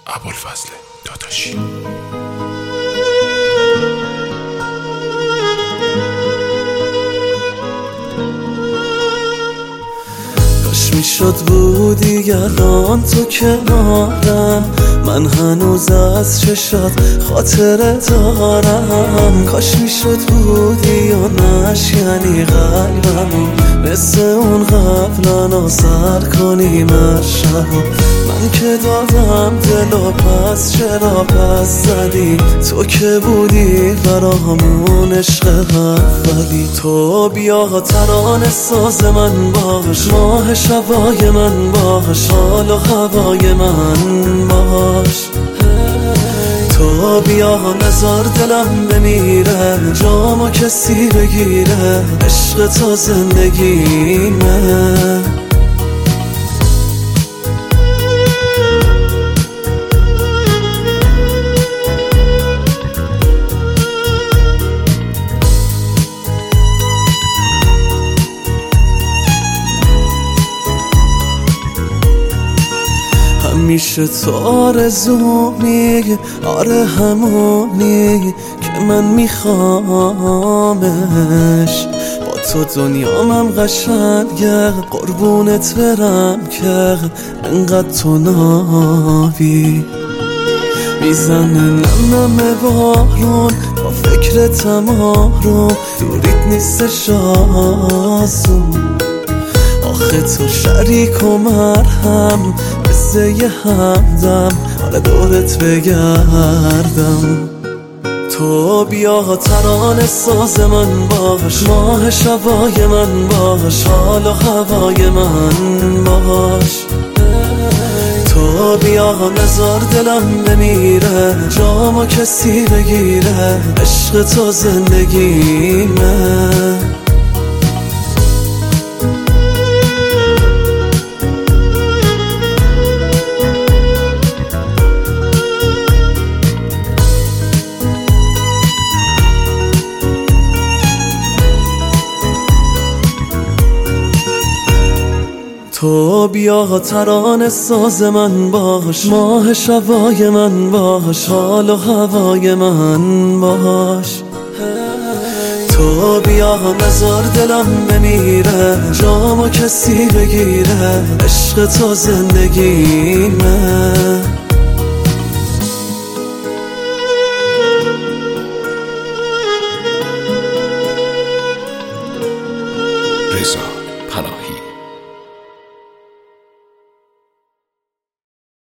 ابوالفضل داداشی. کاش میشد بودی الان تو کنارم، من هنوز از چشات خاطره دارم. کاش میشد بودی و نشکنی قلبمو، مثل اون قبلا آزر کنی مرشبو. من که دادم دل و پس چرا پس زدی؟ تو که بودی برامون عشق اولی. تو بیا ترانه ساز من باش، ماه شبای من باش، حال و هوای من باش. تو بیا نزار دلم بمیره، جامو کسی بگیره، عشق تا زندگیمه. همیشه تو آرزومی، آره همونی که من میخوامش. با تو دنیامم قشنگه، قربونت برم که انقدر تو نابی. میزنه نم نم بارون با فکرتم آروم، دوریت نیستش آسون. آخه تو شریک و مرهم، مثل یه همدم حالا دورت بگردم. تو بیا ترانه ساز من باش، ماه شبای من باش، حال و هوای من باش. تو بیا نزار دلم بمیره، جامو کسی بگیره، عشق تا زندگیمه. تو بیا ترانه ساز من باش، ماه شبای من باش، حال و هوای من باش. تو بیا نزار دلم بمیره، جامو کسی بگیره، عشق تا زندگیمه.